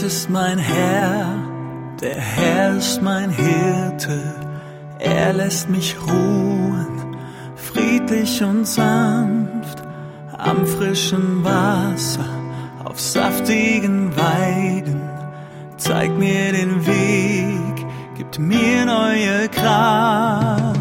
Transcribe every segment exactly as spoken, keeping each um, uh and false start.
ist mein Herr, der Herr ist mein Hirte, er lässt mich ruhen, friedlich und sanft, am frischen Wasser, auf saftigen Weiden, zeigt mir den Weg, gibt mir neue Kraft.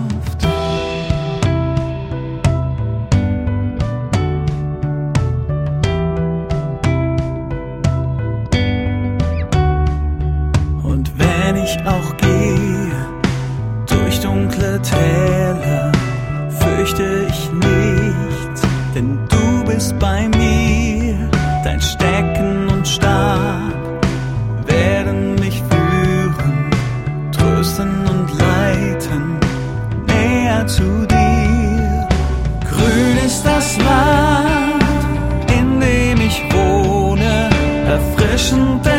Wenn ich auch gehe durch dunkle Täler, fürchte ich nichts, denn du bist bei mir. Dein Stecken und Stab werden mich führen, trösten und leiten näher zu dir. Grün ist das Land, in dem ich wohne, erfrischend